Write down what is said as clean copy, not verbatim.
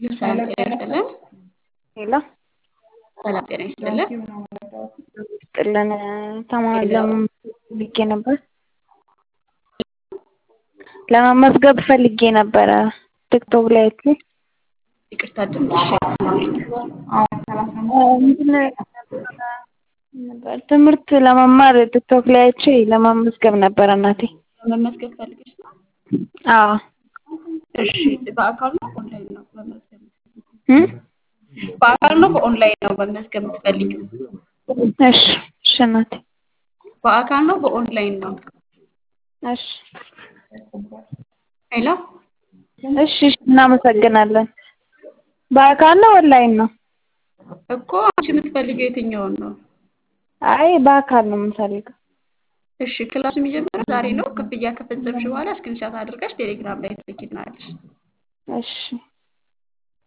ሰላም ጤና ይስጥልን። ሄሎ ሰላም ጤና ይስጥልን። ጥለን ተማሪ ሄሎ ፈልጌ ነበር ለመመዝገብ ፈልጌ ነበረ ቲክቶክ ላይ አይቼ ይቅርታ ድምፅሽ ትምህርት ለመማር ቲክቶክ ላይ አይቼ ለመመዝገብ ነበር እናቴ። መመዝገብ ፈልገሽ ነው? አዎ እሺ በአካል ነው ኦንላይን ነው መመዝገብ? በአካል ነው በኦንላይን ነው መመዝገብ የምትፈልጊው? እሺ እሺ እናቴ በአካል ነው በኦንላይን ነው? እሺ ሄሎ እሺ እናመሰግናለን። በአካል ነው ኦንላይን ነው? እኮ አንቺ የምትፈልጊው የትኛውን ነው? አይ በአካል ነው የምፈልገው። እሺ ክላሱ የሚጀምረው ዛሬ ነው። ክፍያ ከፈጸምሽ በኋላ ስክሪንሻት አድርገሽ ቴሌግራም ላይ ትልኪልናለሽ። እሺ